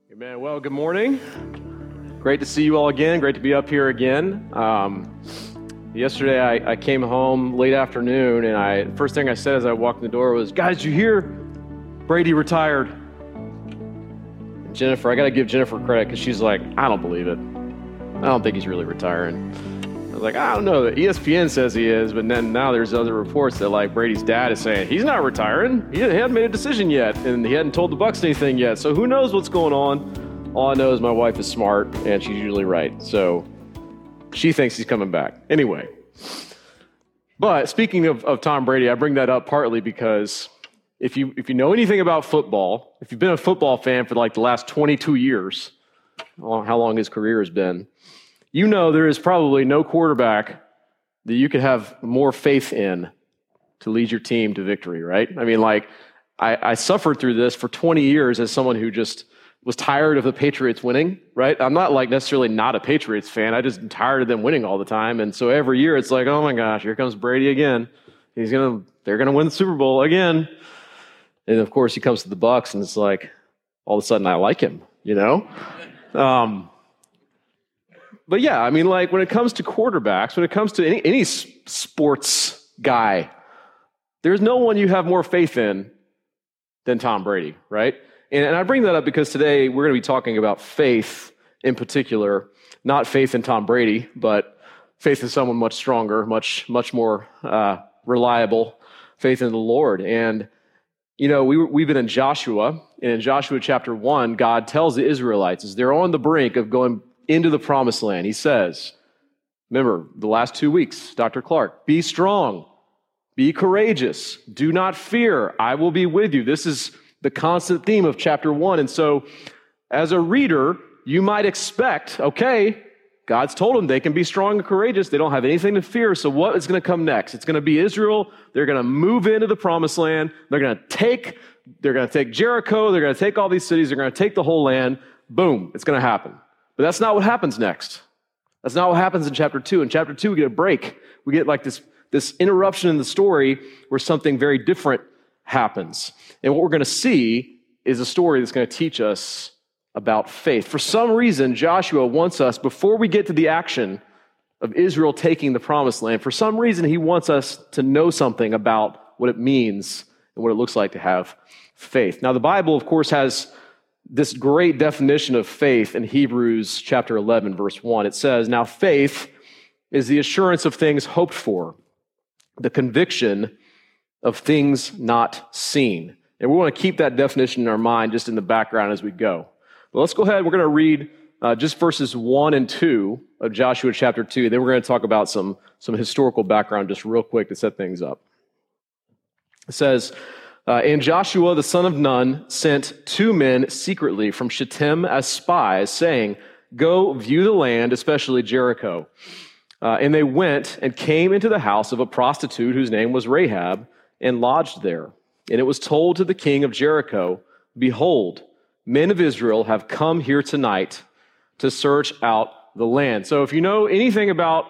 Amen. Well, good morning. Great to see you all again. Great to be up here again. Yesterday, I came home late afternoon, and first thing I said as I walked in the door was, "Guys, did you hear? Brady retired." And Jennifer, I got to give Jennifer credit because she's like, "I don't believe it. I don't think he's really retiring." I was like, "I don't know. ESPN says he is, but then now there's other reports that like Brady's dad is saying he's not retiring. He hadn't made a decision yet, and he hadn't told the Bucs anything yet. So who knows what's going on? All I know is my wife is smart, and she's usually right. So she thinks he's coming back. Anyway, but speaking of Tom Brady, I bring that up partly because if you know anything about football, if you've been a football fan for like the last 22 years, how long his career has been, you know there is probably no quarterback that you could have more faith in to lead your team to victory, right? I mean, like, I suffered through this for 20 years as someone who just was tired of the Patriots winning, right? I'm not like necessarily not a Patriots fan. I just am tired of them winning all the time. And so every year it's like, oh my gosh, here comes Brady again. They're going to win the Super Bowl again. And of course he comes to the Bucs and it's like, all of a sudden I like him, you know? But yeah, I mean, like when it comes to quarterbacks, when it comes to any sports guy, there's no one you have more faith in than Tom Brady, right? And I bring that up because today we're going to be talking about faith in particular, not faith in Tom Brady, but faith in someone much stronger, much more reliable, faith in the Lord. And, you know, we've been in Joshua, and in Joshua chapter 1, God tells the Israelites, as they're on the brink of going into the promised land, he says, remember, the last 2 weeks, Dr. Clark, be strong, be courageous, do not fear, I will be with you. This is the constant theme of chapter 1. And so as a reader, you might expect, okay, God's told them they can be strong and courageous. They don't have anything to fear. So what is going to come next? It's going to be Israel. They're going to move into the promised land. They're going to take Jericho. They're going to take all these cities. They're going to take the whole land. Boom, it's going to happen. But that's not what happens next. That's not what happens in chapter 2. In chapter 2, we get a break. We get like this interruption in the story where something very different happens. And what we're going to see is a story that's going to teach us about faith. For some reason, Joshua wants us, before we get to the action of Israel taking the promised land, for some reason he wants us to know something about what it means and what it looks like to have faith. Now, the Bible, of course, has this great definition of faith in Hebrews chapter 11, verse 1. It says, "Now faith is the assurance of things hoped for, the conviction of things not seen." And we want to keep that definition in our mind just in the background as we go. But let's go ahead. We're going to read just verses 1 and 2 of Joshua chapter 2. Then we're going to talk about some historical background just real quick to set things up. It says, "And Joshua the son of Nun sent 2 men secretly from Shittim as spies, saying, 'Go view the land, especially Jericho.' And they went and came into the house of a prostitute whose name was Rahab, and lodged there. And it was told to the king of Jericho, 'Behold, men of Israel have come here tonight to search out the land.'" So if you know anything about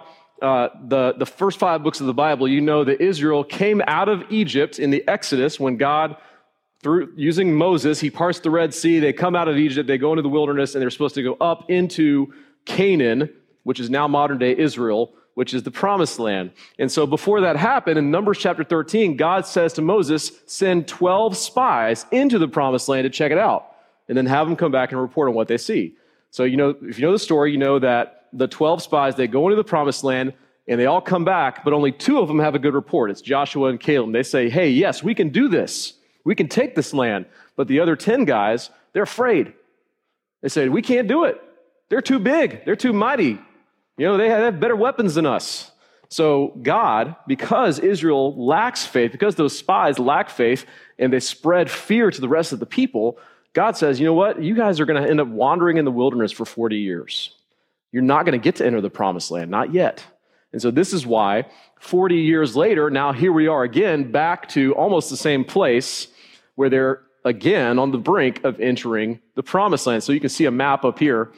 the first 5 books of the Bible, you know that Israel came out of Egypt in the Exodus when God, through using Moses, he parts the Red Sea. They come out of Egypt, they go into the wilderness, and they're supposed to go up into Canaan, which is now modern-day Israel, which is the promised land. And so before that happened, in Numbers chapter 13, God says to Moses, send 12 spies into the promised land to check it out, and then have them come back and report on what they see. So, you know, if you know the story, you know that the 12 spies, they go into the promised land, and they all come back, but only 2 of them have a good report. It's Joshua and Caleb. They say, hey, yes, we can do this. We can take this land. But the other 10 guys, they're afraid. They say, we can't do it. They're too big. They're too mighty. You know, they have better weapons than us. So God, because Israel lacks faith, because those spies lack faith, and they spread fear to the rest of the people, God says, you know what? You guys are going to end up wandering in the wilderness for 40 years. You're not going to get to enter the promised land, not yet. And so this is why 40 years later, now here we are again, back to almost the same place where they're again on the brink of entering the promised land. So you can see a map up here.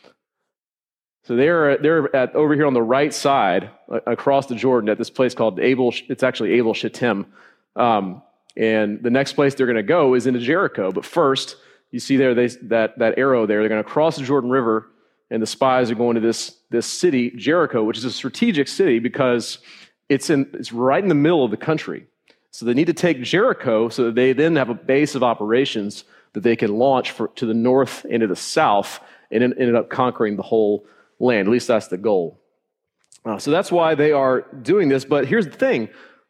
So they're at over here on the right side, across the Jordan, at this place called it's actually Abel Shittim. And the next place they're going to go is into Jericho. But first, You see there that arrow there. They're going to cross the Jordan River, and the spies are going to this city, Jericho, which is a strategic city because it's right in the middle of the country. So they need to take Jericho so that they then have a base of operations that they can launch to the north and to the south and ended up conquering the whole land. At least that's the goal. So that's why they are doing this. But here's the thing.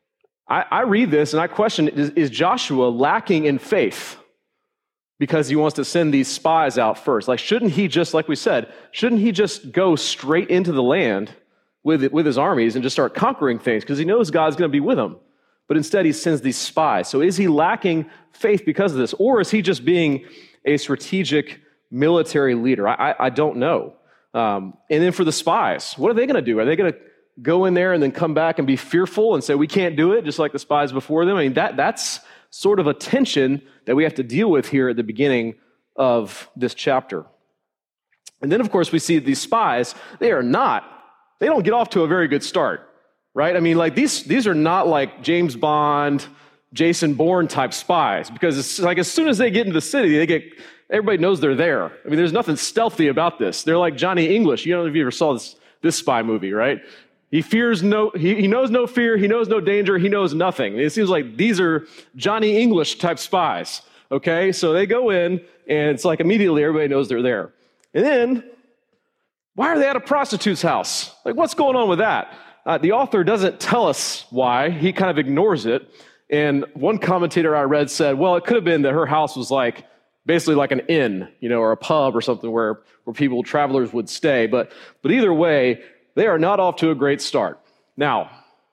I read this and I question, is Joshua lacking in faith because he wants to send these spies out first? Like, shouldn't he just, like we said, shouldn't he just go straight into the land with his armies and just start conquering things because he knows God's going to be with him? But instead he sends these spies. So is he lacking faith because of this? Or is he just being a strategic military leader? I don't know. And then for the spies, what are they going to do? Are they going to go in there and then come back and be fearful and say, we can't do it, just like the spies before them? I mean, that's sort of a tension that we have to deal with here at the beginning of this chapter. And then, of course, we see these spies, they don't get off to a very good start, right? I mean, like these are not like James Bond, Jason Bourne type spies, because it's like as soon as they get into the city, everybody knows they're there. I mean, there's nothing stealthy about this. They're like Johnny English. You don't know if you ever saw this spy movie, right? He knows no fear, he knows no danger, he knows nothing. It seems like these are Johnny English type spies, okay? So they go in, and it's like immediately everybody knows they're there. And then, why are they at a prostitute's house? Like, what's going on with that? The author doesn't tell us why. He kind of ignores it. And one commentator I read said, well, it could have been that her house was basically like an inn, or a pub or something where travelers would stay. But either way, they are not off to a great start. Now,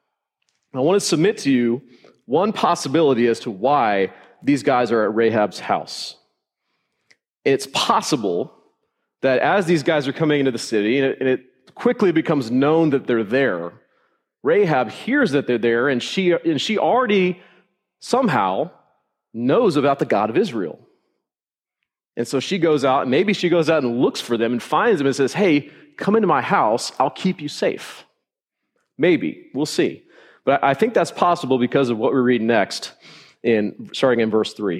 I want to submit to you one possibility as to why these guys are at Rahab's house. It's possible that as these guys are coming into the city, and it quickly becomes known that they're there, Rahab hears that they're there, and she already somehow knows about the God of Israel. And so she goes out, and maybe she goes out and looks for them and finds them and says, hey, come into my house, I'll keep you safe. Maybe, we'll see. But I think that's possible because of what we read next, starting in verse 3.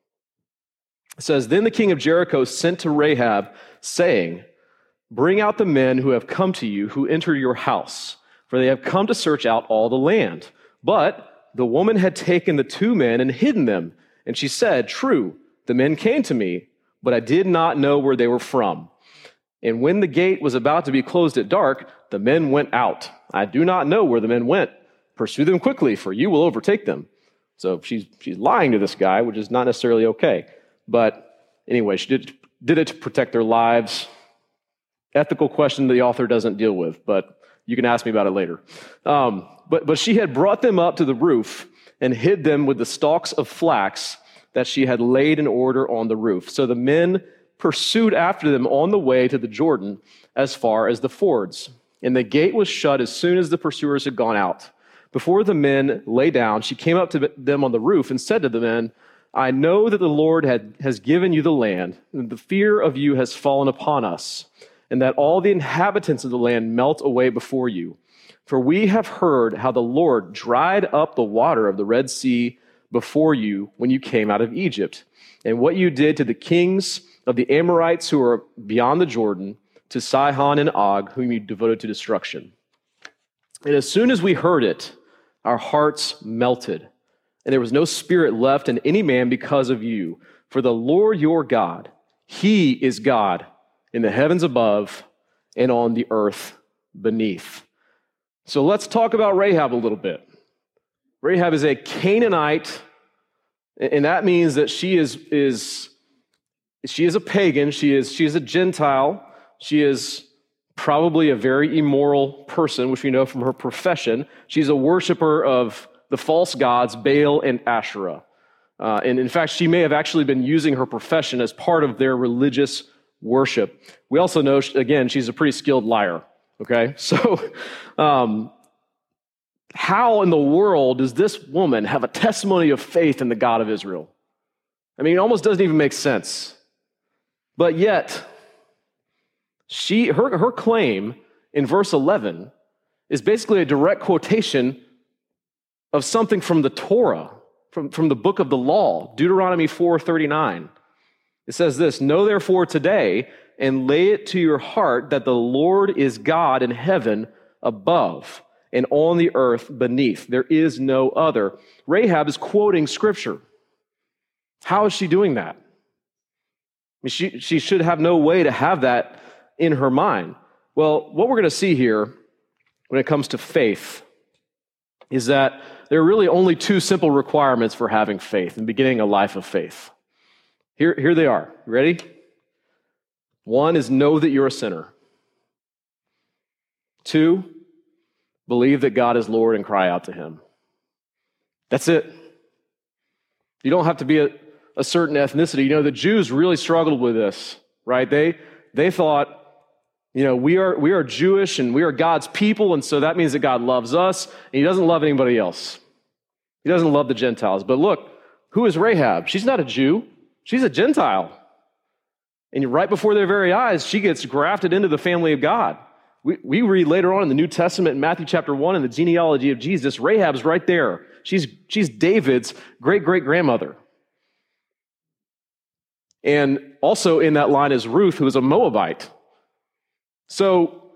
It says, then the king of Jericho sent to Rahab, saying, bring out the men who have come to you, who entered your house, for they have come to search out all the land. But the woman had taken the 2 men and hidden them. And she said, true, the men came to me, but I did not know where they were from. And when the gate was about to be closed at dark, the men went out. I do not know where the men went. Pursue them quickly, for you will overtake them. So she's lying to this guy, which is not necessarily okay. But anyway, she did it to protect their lives. Ethical question the author doesn't deal with, but you can ask me about it later. But she had brought them up to the roof and hid them with the stalks of flax that she had laid in order on the roof. So the men pursued after them on the way to the Jordan as far as the fords. And the gate was shut as soon as the pursuers had gone out. Before the men lay down, she came up to them on the roof and said to the men, I know that the Lord has given you the land, and the fear of you has fallen upon us, and that all the inhabitants of the land melt away before you. For we have heard how the Lord dried up the water of the Red Sea before you when you came out of Egypt, and what you did to the kings of the Amorites who are beyond the Jordan, to Sihon and Og, whom you devoted to destruction. And as soon as we heard it, our hearts melted, and there was no spirit left in any man because of you. For the Lord your God, he is God in the heavens above and on the earth beneath. So let's talk about Rahab a little bit. Rahab is a Canaanite, and that means that she is a pagan, she is a Gentile, she is probably a very immoral person, which we know from her profession. She's a worshiper of the false gods, Baal and Asherah. And in fact, she may have actually been using her profession as part of their religious worship. We also know, again, she's a pretty skilled liar, okay? So how in the world does this woman have a testimony of faith in the God of Israel? I mean, it almost doesn't even make sense. But yet, her claim in verse 11 is basically a direct quotation of something from the Torah, from the book of the law, Deuteronomy 4:39. It says this, "Know therefore today and lay it to your heart that the Lord is God in heaven above and on the earth beneath. There is no other." Rahab is quoting Scripture. How is she doing that? I mean, she should have no way to have that in her mind. Well, what we're going to see here when it comes to faith is that there are really only two simple requirements for having faith and beginning a life of faith. Here they are. You ready? One is know that you're a sinner. Two, believe that God is Lord and cry out to him. That's it. You don't have to be a certain ethnicity. You know, the Jews really struggled with this, right? They thought, you know, we are Jewish and we are God's people, and so that means that God loves us, and he doesn't love anybody else. He doesn't love the Gentiles. But look, who is Rahab? She's not a Jew. She's a Gentile. And right before their very eyes, she gets grafted into the family of God. We read later on in the New Testament in Matthew chapter 1 in the genealogy of Jesus, Rahab's right there. She's David's great-great-grandmother. And also in that line is Ruth, who is a Moabite. So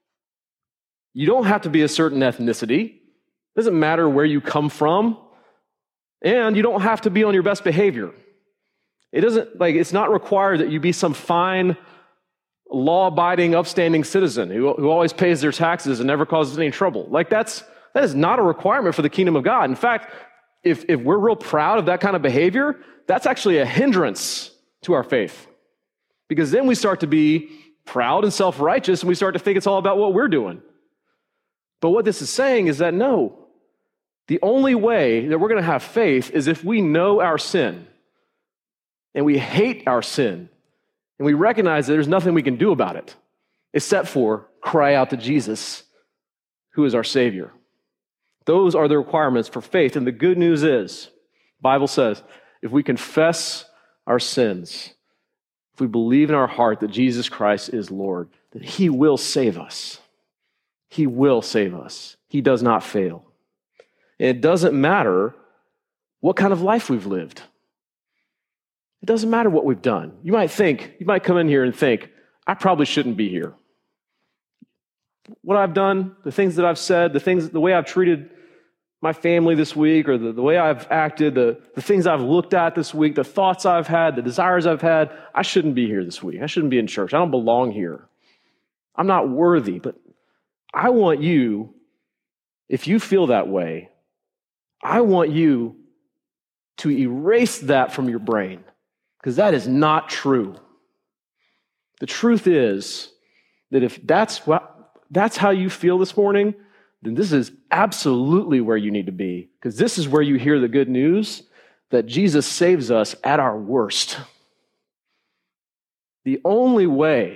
you don't have to be a certain ethnicity. It doesn't matter where you come from. And you don't have to be on your best behavior. It's not required that you be some fine, law-abiding, upstanding citizen who always pays their taxes and never causes any trouble. That is not a requirement for the kingdom of God. In fact, if we're real proud of that kind of behavior, that's actually a hindrance to our faith. Because then we start to be proud and self-righteous, and we start to think it's all about what we're doing. But what this is saying is that no, the only way that we're going to have faith is if we know our sin, and we hate our sin, and we recognize that there's nothing we can do about it, except for cry out to Jesus, who is our Savior. Those are the requirements for faith. And the good news is, the Bible says, if we confess our sins, if we believe in our heart that Jesus Christ is Lord, then he will save us. He will save us. He does not fail. And it doesn't matter what kind of life we've lived. It doesn't matter what we've done. You might come in here and think, I probably shouldn't be here. What I've done, the things that I've said, the way I've treated my family this week, or the way I've acted, the things I've looked at this week, the thoughts I've had, the desires I've had, I shouldn't be here this week. I shouldn't be in church. I don't belong here. I'm not worthy. But I want you, if you feel that way, I want you to erase that from your brain, because that is not true. The truth is that if that's how you feel this morning, then this is absolutely where you need to be, because this is where you hear the good news that Jesus saves us at our worst. The only way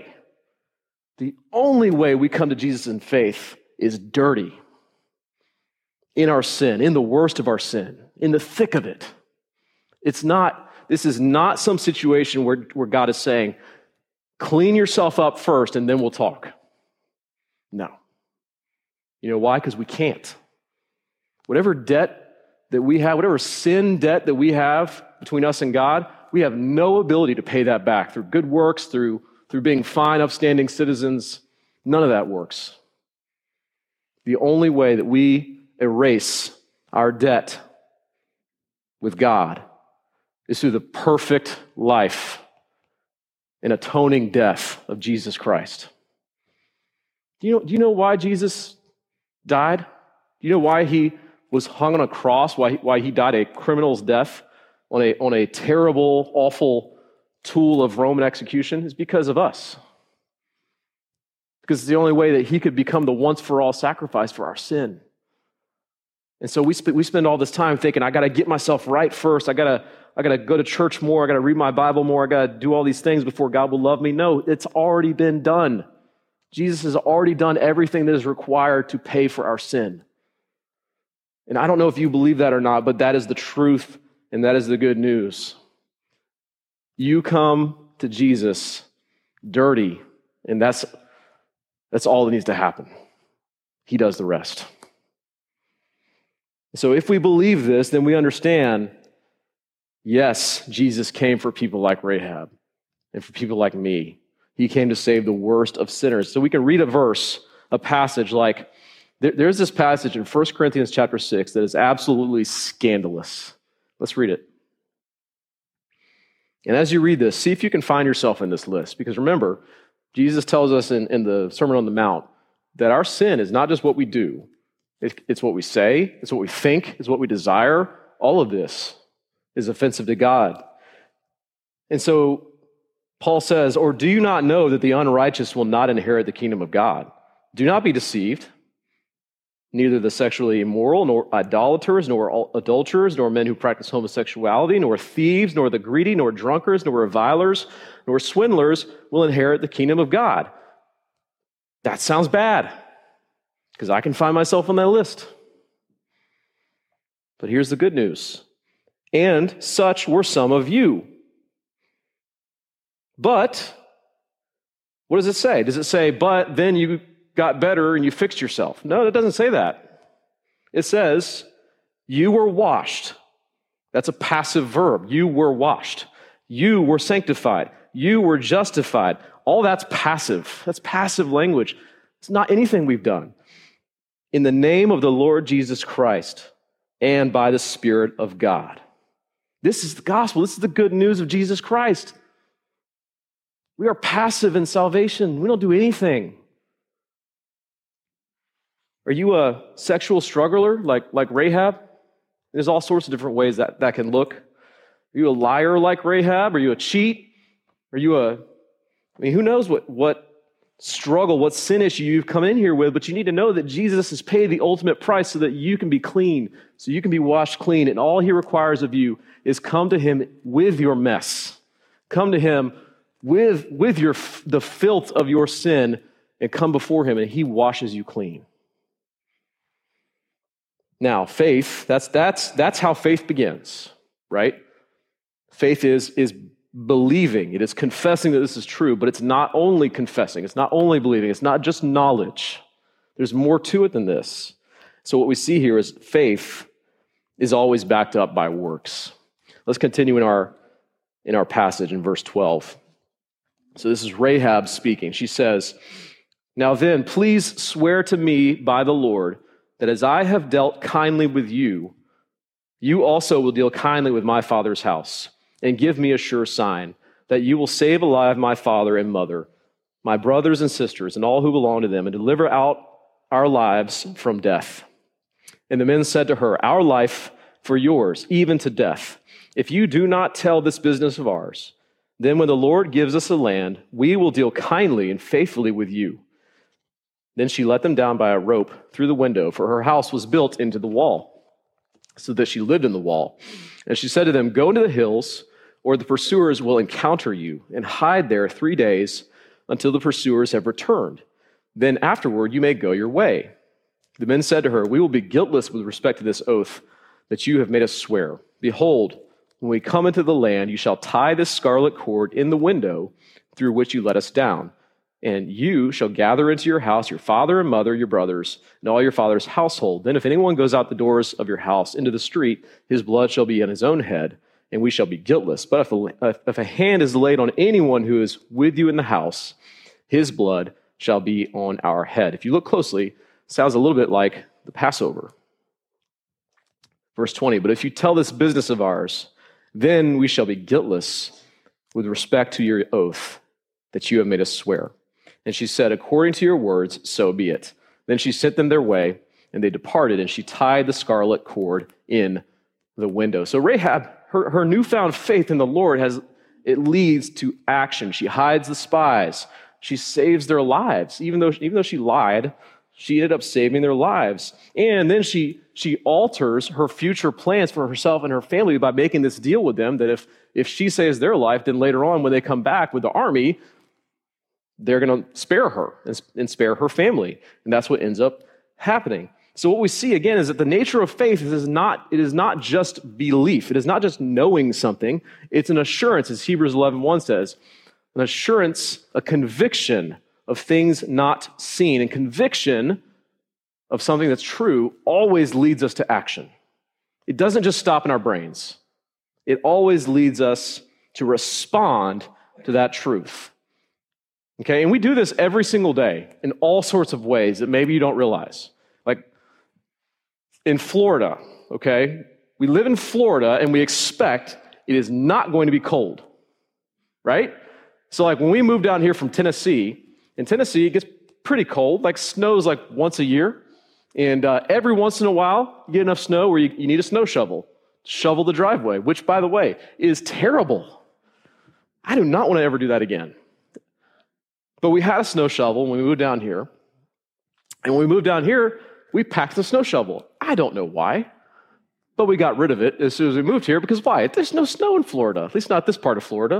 we come to Jesus in faith is dirty, in our sin, in the worst of our sin, in the thick of it. This is not some situation where God is saying, clean yourself up first and then we'll talk. No. You know why? Because we can't. Whatever debt that we have, whatever sin debt that we have between us and God, we have no ability to pay that back through good works, through being fine, upstanding citizens. None of that works. The only way that we erase our debt with God is through the perfect life and atoning death of Jesus Christ. Do you know why Jesus died? Do you know why he was hung on a cross, why he died a criminal's death on a terrible, awful tool of Roman execution? Is because of us. Because it's the only way that he could become the once-for-all sacrifice for our sin. And so we spend all this time thinking, I got to get myself right first. I got to go to church more. I got to read my Bible more. I got to do all these things before God will love me. No, it's already been done. Jesus has already done everything that is required to pay for our sin. And I don't know if you believe that or not, but that is the truth and that is the good news. You come to Jesus dirty, and that's all that needs to happen. He does the rest. So if we believe this, then we understand, yes, Jesus came for people like Rahab. and for people like me. He came to save the worst of sinners. So we can read a passage like, there's this passage in 1 Corinthians chapter 6 that is absolutely scandalous. Let's read it. And as you read this, see if you can find yourself in this list. Because remember, Jesus tells us in the Sermon on the Mount that our sin is not just what we do. It's what we say, it's what we think, it's what we desire. All of this is offensive to God. And so Paul says, or do you not know that the unrighteous will not inherit the kingdom of God? Do not be deceived. Neither the sexually immoral, nor idolaters, nor adulterers, nor men who practice homosexuality, nor thieves, nor the greedy, nor drunkards, nor revilers, nor swindlers will inherit the kingdom of God. That sounds bad, because I can find myself on that list. But here's the good news. And such were some of you. But, what does it say? Does it say, but then you got better and you fixed yourself? No, it doesn't say that. It says, you were washed. That's a passive verb. You were washed. You were sanctified. You were justified. All that's passive. That's passive language. It's not anything we've done. In the name of the Lord Jesus Christ and by the Spirit of God. This is the gospel. This is the good news of Jesus Christ. We are passive in salvation. We don't do anything. Are you a sexual struggler like Rahab? There's all sorts of different ways that can look. Are you a liar like Rahab? Are you a cheat? Who knows what struggle, what sin issue you've come in here with, but you need to know that Jesus has paid the ultimate price so that you can be clean, so you can be washed clean, and all he requires of you is come to him with your mess. Come to him with the filth of your sin and come before him, and he washes you clean. Now, faith, that's how faith begins, right? Faith is believing. It is confessing that this is true, but it's not only confessing. It's not only believing. It's not just knowledge. There's more to it than this. So what we see here is faith is always backed up by works. Let's continue in our passage in verse 12. So this is Rahab speaking. She says, now then, please swear to me by the Lord that as I have dealt kindly with you, you also will deal kindly with my father's house, and give me a sure sign that you will save alive my father and mother, my brothers and sisters, and all who belong to them, and deliver out our lives from death. And the men said to her, our life for yours, even to death. If you do not tell this business of ours, then when the Lord gives us a land, we will deal kindly and faithfully with you. Then she let them down by a rope through the window, for her house was built into the wall, so that she lived in the wall. And she said to them, go into the hills, or the pursuers will encounter you, and hide there 3 days until the pursuers have returned. Then afterward you may go your way. The men said to her, we will be guiltless with respect to this oath that you have made us swear. Behold, when we come into the land, you shall tie this scarlet cord in the window through which you let us down. And you shall gather into your house your father and mother, your brothers, and all your father's household. Then if anyone goes out the doors of your house into the street, his blood shall be on his own head, and we shall be guiltless. But if a hand is laid on anyone who is with you in the house, his blood shall be on our head. If you look closely, it sounds a little bit like the Passover. Verse 20, but if you tell this business of ours, then we shall be guiltless with respect to your oath that you have made us swear. And she said, according to your words, so be it. Then she sent them their way, and they departed, and she tied the scarlet cord in the window. So Rahab, her newfound faith in the Lord it leads to action. She hides the spies. She saves their lives. Even though she lied, she ended up saving their lives. And then she alters her future plans for herself and her family by making this deal with them that if she saves their life, then later on when they come back with the army, they're going to spare her and spare her family. And that's what ends up happening. So what we see again is that the nature of faith is not just belief. It is not just knowing something. It's an assurance, as Hebrews 11:1 says. An assurance, a conviction of things not seen. And conviction of something that's true always leads us to action. It doesn't just stop in our brains. It always leads us to respond to that truth. Okay, and we do this every single day in all sorts of ways that maybe you don't realize. Like in Florida, okay, we live in Florida and we expect it is not going to be cold, right? So like when we moved down here from Tennessee, in Tennessee it gets pretty cold, like snows like once a year. And every once in a while, you get enough snow where you need a snow shovel. Shovel the driveway, which, by the way, is terrible. I do not want to ever do that again. But we had a snow shovel when we moved down here. And when we moved down here, we packed the snow shovel. I don't know why, but we got rid of it as soon as we moved here because why? There's no snow in Florida, at least not this part of Florida.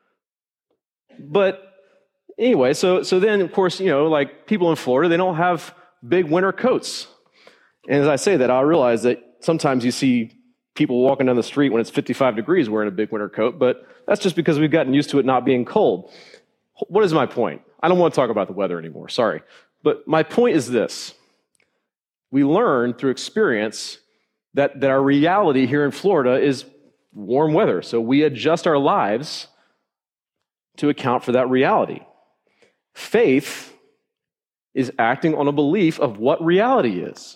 But anyway, so then, of course, like people in Florida, they don't have big winter coats. And as I say that, I realize that sometimes you see people walking down the street when it's 55 degrees wearing a big winter coat, but that's just because we've gotten used to it not being cold. What is my point? I don't want to talk about the weather anymore, sorry. But my point is this. We learn through experience that our reality here in Florida is warm weather, so we adjust our lives to account for that reality. Faith is acting on a belief of what reality is.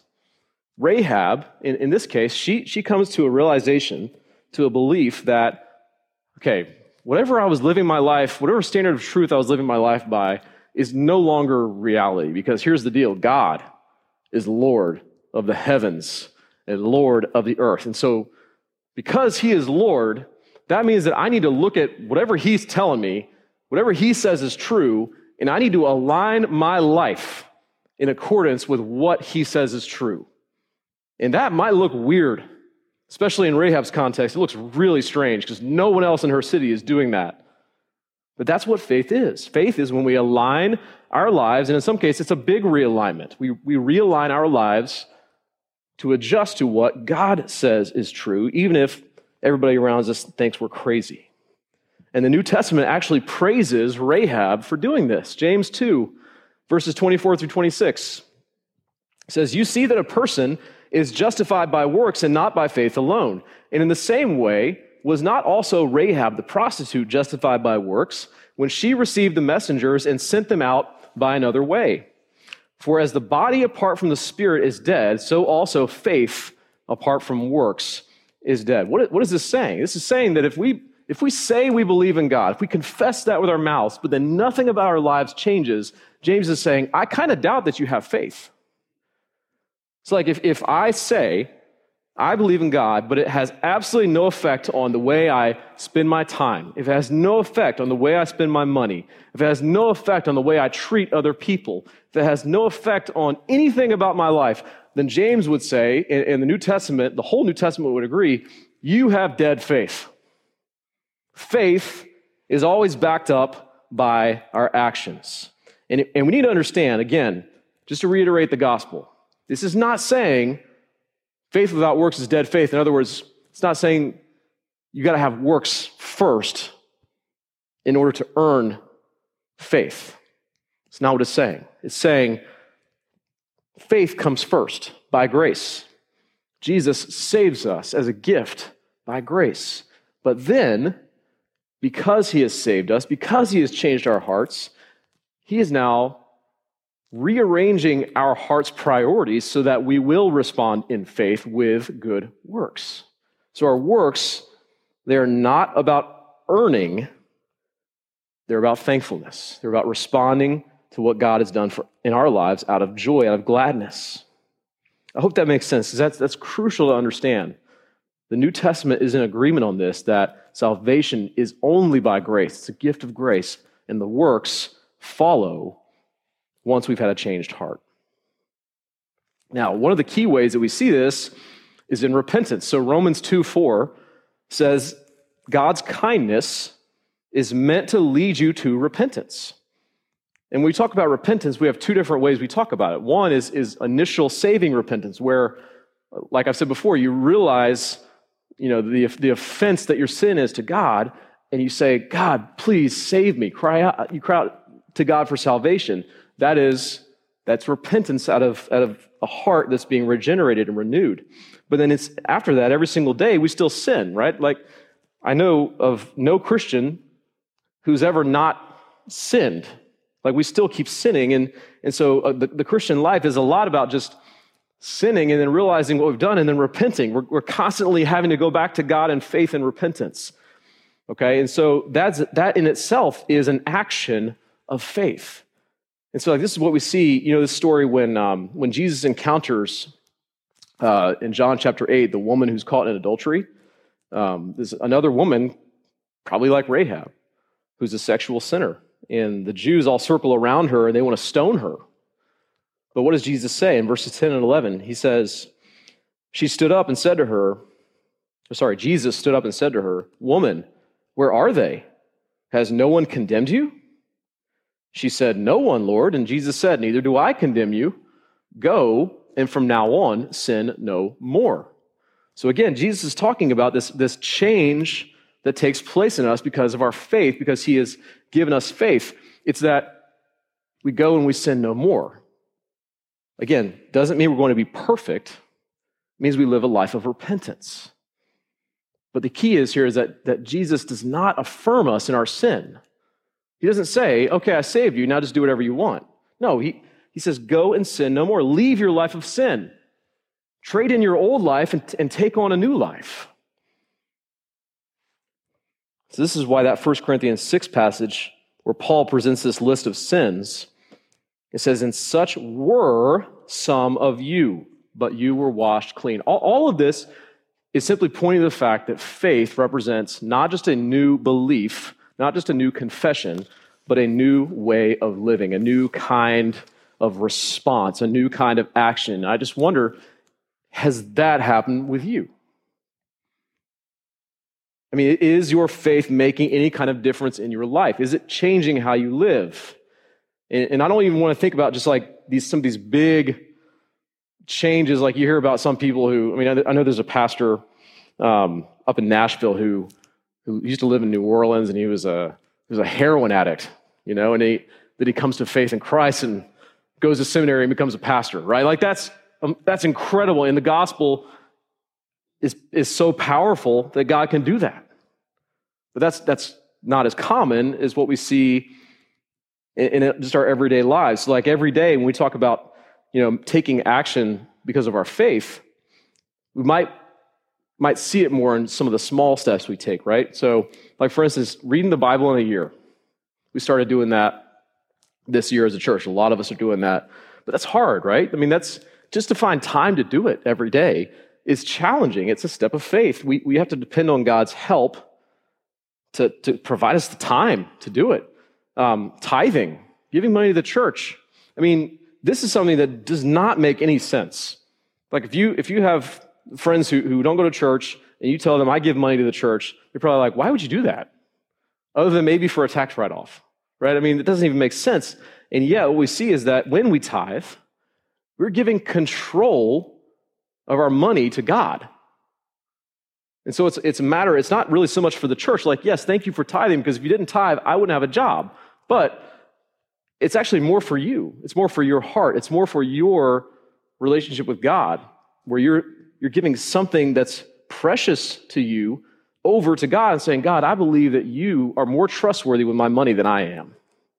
Rahab, in this case, she comes to a realization, to a belief that, okay, whatever I was living my life, whatever standard of truth I was living my life by is no longer reality. Because here's the deal, God is Lord of the heavens and Lord of the earth. And so because he is Lord, that means that I need to look at whatever he's telling me, whatever he says is true, and I need to align my life in accordance with what he says is true. And that might look weird, especially in Rahab's context. It looks really strange because no one else in her city is doing that. But that's what faith is. Faith is when we align our lives, and in some cases, it's a big realignment. We realign our lives to adjust to what God says is true, even if everybody around us thinks we're crazy. And the New Testament actually praises Rahab for doing this. James 2, verses 24 through 26 says, "You see that a person is justified by works and not by faith alone. And in the same way, was not also Rahab the prostitute justified by works when she received the messengers and sent them out by another way? For as the body apart from the spirit is dead, so also faith apart from works is dead." What is this saying? This is saying that if we say we believe in God, if we confess that with our mouths, but then nothing about our lives changes, James is saying, I kind of doubt that you have faith. It's like if I say, I believe in God, but it has absolutely no effect on the way I spend my time, if it has no effect on the way I spend my money, if it has no effect on the way I treat other people, if it has no effect on anything about my life, then James would say, in the New Testament, the whole New Testament would agree, you have dead faith. Faith is always backed up by our actions. And we need to understand, again, just to reiterate the gospel, this is not saying faith without works is dead faith. In other words, it's not saying you got to have works first in order to earn faith. It's not what it's saying. It's saying faith comes first by grace. Jesus saves us as a gift by grace. But then, because he has saved us, because he has changed our hearts, he is now rearranging our heart's priorities so that we will respond in faith with good works. So our works, they're not about earning, they're about thankfulness. They're about responding to what God has done in our lives out of joy, out of gladness. I hope that makes sense, because that's crucial to understand. The New Testament is in agreement on this, that salvation is only by grace. It's a gift of grace, and the works follow once we've had a changed heart. Now, one of the key ways that we see this is in repentance. So Romans 2:4 says, God's kindness is meant to lead you to repentance. And when we talk about repentance, we have two different ways we talk about it. One is initial saving repentance, where, like I've said before, you realize the offense that your sin is to God, and you say, God, please save me. You cry out to God for salvation. That's repentance out of a heart that's being regenerated and renewed. But then it's after that, every single day, we still sin, right? Like, I know of no Christian who's ever not sinned. Like, we still keep sinning. And so the Christian life is a lot about just sinning and then realizing what we've done and then repenting. We're constantly having to go back to God in faith and repentance. Okay? And so that in itself is an action of faith. And so, like, this is what we see, this story when Jesus encounters in John chapter 8, the woman who's caught in adultery. There's another woman, probably like Rahab, who's a sexual sinner. And the Jews all circle around her and they want to stone her. But what does Jesus say in verses 10 and 11? He says, Jesus stood up and said to her, "Woman, where are they? Has no one condemned you?" She said, "No one, Lord." And Jesus said, "Neither do I condemn you. Go, and from now on, sin no more." So again, Jesus is talking about this change that takes place in us because of our faith, because he has given us faith. It's that we go and we sin no more. Again, doesn't mean we're going to be perfect. It means we live a life of repentance. But the key is that Jesus does not affirm us in our sin. He doesn't say, "Okay, I saved you, now just do whatever you want." No, he says, go and sin no more. Leave your life of sin. Trade in your old life and take on a new life. So this is why that 1 Corinthians 6 passage where Paul presents this list of sins, it says, "And such were some of you, but you were washed clean." All of this is simply pointing to the fact that faith represents not just a new belief, not just a new confession, but a new way of living, a new kind of response, a new kind of action. I just wonder, has that happened with you? I mean, is your faith making any kind of difference in your life? Is it changing how you live? And I don't even want to think about just like some of these big changes, like you hear about some people who, I know there's a pastor up in Nashville who used to live in New Orleans, and he was a heroin addict, and that he comes to faith in Christ and goes to seminary and becomes a pastor, right? Like that's incredible, and the gospel is so powerful that God can do that. But that's not as common as what we see in just our everyday lives. So like every day when we talk about taking action because of our faith, we might see it more in some of the small steps we take, right? So like for instance, reading the Bible in a year. We started doing that this year as a church. A lot of us are doing that. But that's hard, right? That's just to find time to do it every day is challenging. It's a step of faith. We have to depend on God's help to provide us the time to do it. Tithing, giving money to the church. This is something that does not make any sense. Like if you have friends who don't go to church and you tell them, "I give money to the church," they're probably like, "Why would you do that?" Other than maybe for a tax write-off, right? It doesn't even make sense. And yet what we see is that when we tithe, we're giving control of our money to God. And so it's a matter, it's not really so much for the church, like, yes, thank you for tithing, because if you didn't tithe, I wouldn't have a job. But it's actually more for you. It's more for your heart. It's more for your relationship with God, where you're giving something that's precious to you over to God and saying, "God, I believe that you are more trustworthy with my money than I am."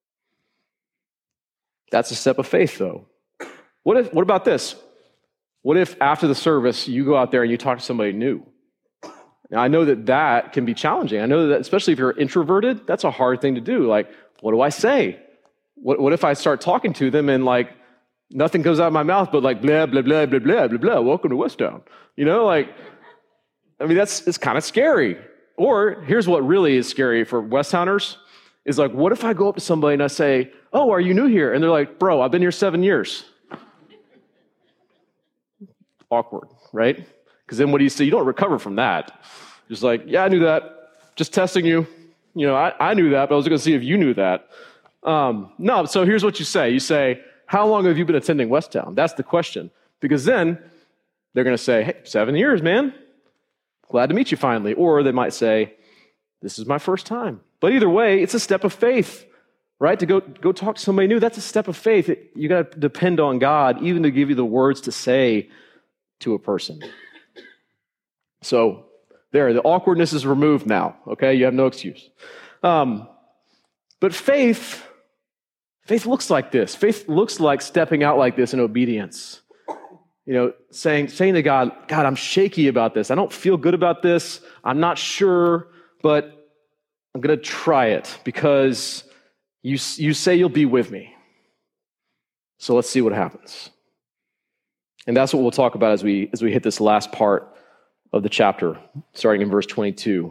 That's a step of faith, though. What about this? What if after the service, you go out there and you talk to somebody new? Now, I know that can be challenging. I know that especially if you're introverted, that's a hard thing to do. Like, what do I say? What if I start talking to them and like nothing comes out of my mouth but like blah, blah, blah, blah, blah, blah, blah, welcome to Westtown. It's kind of scary. Or here's what really is scary for Westtowners is like, what if I go up to somebody and I say, "Oh, are you new here?" And they're like, "Bro, I've been here 7 years. Awkward, right? Because then what do you say? You don't recover from that. Just like, "Yeah, I knew that. Just testing you. I knew that, but I was going to see if you knew that." No, so here's what you say. You say, "How long have you been attending Westtown?" That's the question. Because then they're going to say, "Hey, 7 years, man. Glad to meet you finally." Or they might say, "This is my first time." But either way, it's a step of faith, right? To go talk to somebody new, that's a step of faith. You got to depend on God even to give you the words to say to a person. So the awkwardness is removed now, okay? You have no excuse. But faith looks like this. Faith looks like stepping out like this in obedience. Saying to God, I'm shaky about this. I don't feel good about this. I'm not sure, but I'm going to try it because you say you'll be with me. So let's see what happens. And that's what we'll talk about as we hit this last part of the chapter, starting in verse 22.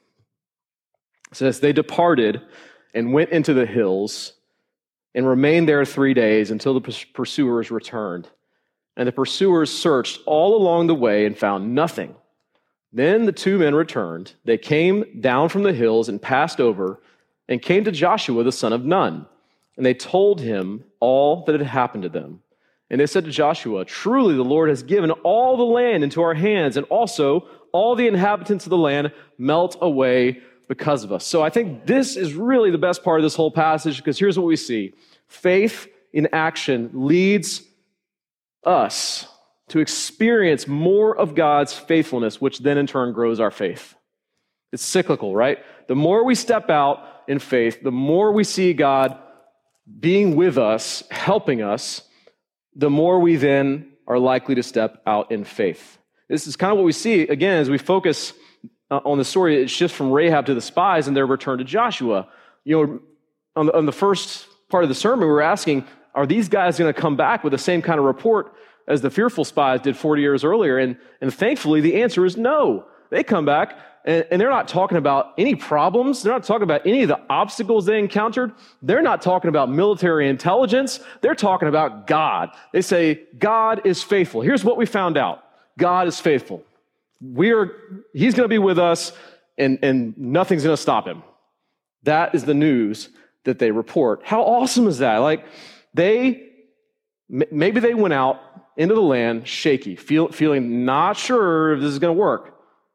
It says, they departed and went into the hills and remained there 3 days until the pursuers returned. And the pursuers searched all along the way and found nothing. Then the 2 men returned. They came down from the hills and passed over and came to Joshua the son of Nun. And they told him all that had happened to them. And they said to Joshua, truly the Lord has given all the land into our hands, and also all the inhabitants of the land melt away because of us. So I think this is really the best part of this whole passage, because here's what we see. Faith in action leads us to experience more of God's faithfulness, which then in turn grows our faith. It's cyclical, right? The more we step out in faith, the more we see God being with us, helping us, the more we then are likely to step out in faith. This is kind of what we see, again, as we focus on the story. It shifts from Rahab to the spies and their return to Joshua. On the first part of the sermon, we were asking, are these guys going to come back with the same kind of report as the fearful spies did 40 years earlier? And thankfully, the answer is no. They come back, and they're not talking about any problems. They're not talking about any of the obstacles they encountered. They're not talking about military intelligence. They're talking about God. They say, God is faithful. Here's what we found out. God is faithful. He's going to be with us, and nothing's going to stop him. That is the news that they report. How awesome is that? Like, maybe they went out into the land shaky, feeling not sure if this is going to work.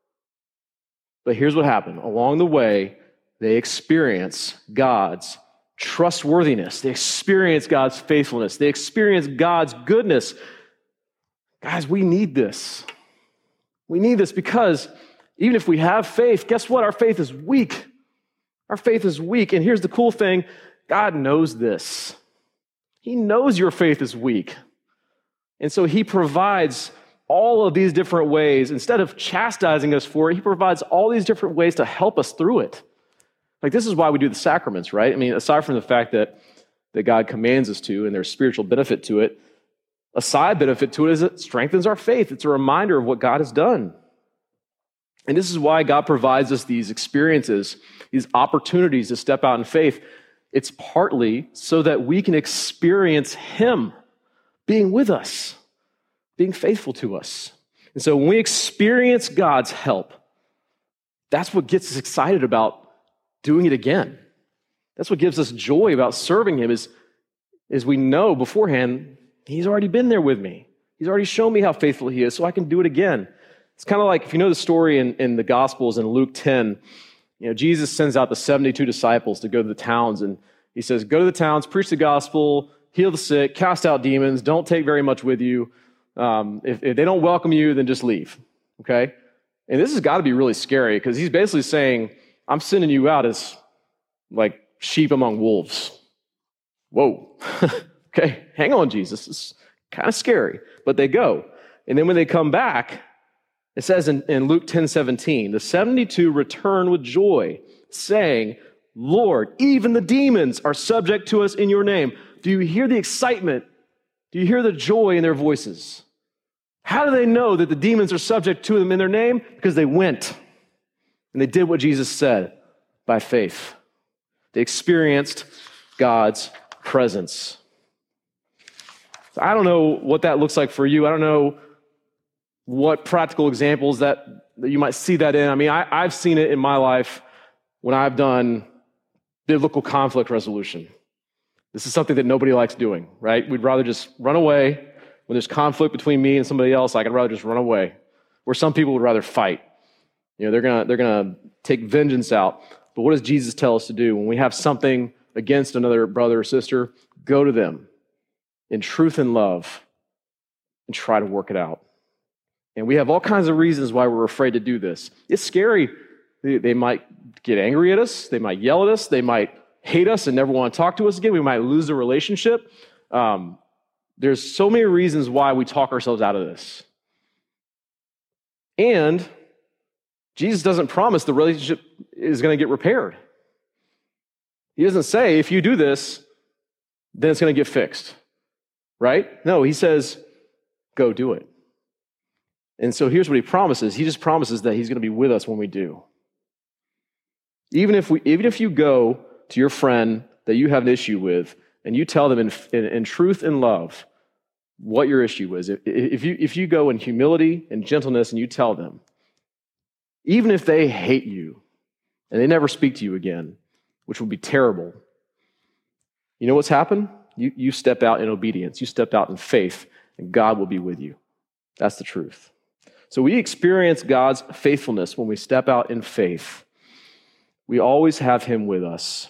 But here's what happened. Along the way, they experience God's trustworthiness. They experience God's faithfulness. They experience God's goodness. Guys, we need this. We need this because even if we have faith, guess what? Our faith is weak. Our faith is weak. And here's the cool thing. God knows this. He knows your faith is weak. And so he provides all of these different ways. Instead of chastising us for it, he provides all these different ways to help us through it. Like, this is why we do the sacraments, right? I mean, aside from the fact that God commands us to, and there's spiritual benefit to it, a side benefit to it is it strengthens our faith. It's a reminder of what God has done. And this is why God provides us these experiences, these opportunities to step out in faith. It's partly so that we can experience him being with us, being faithful to us. And so when we experience God's help, that's what gets us excited about doing it again. That's what gives us joy about serving him is we know beforehand, he's already been there with me. He's already shown me how faithful he is, so I can do it again. It's kind of like, if you know the story in the Gospels in Luke 10, Jesus sends out the 72 disciples to go to the towns, and he says, go to the towns, preach the gospel, heal the sick, cast out demons, don't take very much with you. If they don't welcome you, then just leave, okay? And this has got to be really scary, because he's basically saying, I'm sending you out as like sheep among wolves. Whoa. Okay, hang on, Jesus. It's kind of scary. But they go. And then when they come back, it says in Luke 10:17, the 72 return with joy, saying, Lord, even the demons are subject to us in your name. Do you hear the excitement? Do you hear the joy in their voices? How do they know that the demons are subject to them in their name? Because they went and they did what Jesus said by faith. They experienced God's presence. So I don't know what that looks like for you. I don't know what practical examples that you might see that in. I mean, I've seen it in my life when I've done biblical conflict resolution. This is something that nobody likes doing, right? We'd rather just run away. When there's conflict between me and somebody else, I'd rather just run away. Where some people would rather fight. They're gonna take vengeance out. But what does Jesus tell us to do? When we have something against another brother or sister, go to them in truth and love and try to work it out. And we have all kinds of reasons why we're afraid to do this. It's scary. They might get angry at us. They might yell at us. They might hate us and never want to talk to us again. We might lose the relationship. There's so many reasons why we talk ourselves out of this. And Jesus doesn't promise the relationship is going to get repaired. He doesn't say, if you do this, then it's going to get fixed, right? No, he says, go do it. And so here's what he promises. He just promises that he's going to be with us when we do. Even if you go to your friend that you have an issue with and you tell them in truth and love what your issue is, if you go in humility and gentleness and you tell them, even if they hate you and they never speak to you again, which would be terrible, you know what's happened? You step out in obedience. You step out in faith, and God will be with you. That's the truth. So we experience God's faithfulness when we step out in faith. We always have him with us.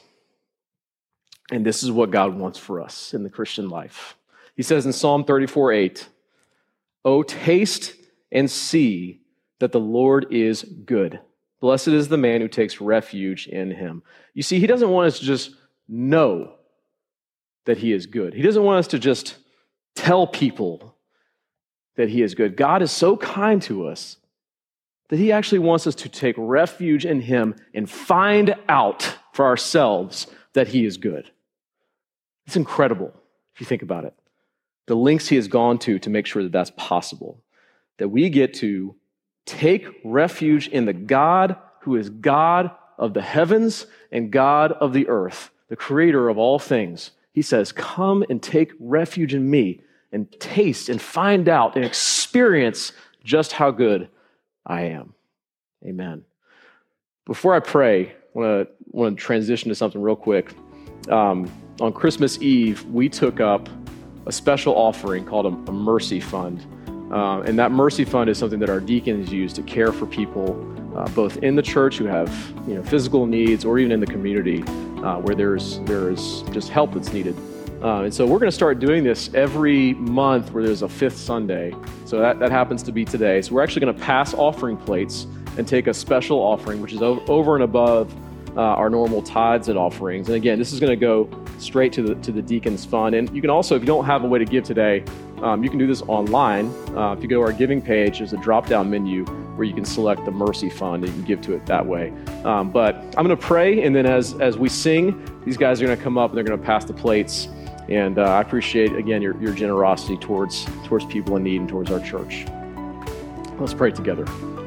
And this is what God wants for us in the Christian life. He says in Psalm 34:8, "Oh, taste and see that the Lord is good. Blessed is the man who takes refuge in him." You see, he doesn't want us to just know that he is good. He doesn't want us to just tell people that he is good. God is so kind to us that he actually wants us to take refuge in him and find out for ourselves that he is good. It's incredible if you think about it. The lengths he has gone to make sure that that's possible. That we get to take refuge in the God who is God of the heavens and God of the earth, the creator of all things. He says, come and take refuge in me and taste and find out and experience just how good I am. Amen. Before I pray, I want to transition to something real quick. On Christmas Eve, we took up a special offering called a mercy fund. And that mercy fund is something that our deacons use to care for people, both in the church who have physical needs or even in the community where there is just help that's needed. And so we're going to start doing this every month where there's a fifth Sunday. So that happens to be today. So we're actually going to pass offering plates and take a special offering, which is over and above our normal tithes and offerings. And again, this is going to go straight to the deacons fund. And you can also, if you don't have a way to give today, you can do this online. If you go to our giving page, there's a drop-down menu where you can select the Mercy Fund and you can give to it that way. But I'm going to pray, and then as we sing, these guys are going to come up and they're going to pass the plates. And I appreciate, again, your generosity towards people in need and towards our church. Let's pray together.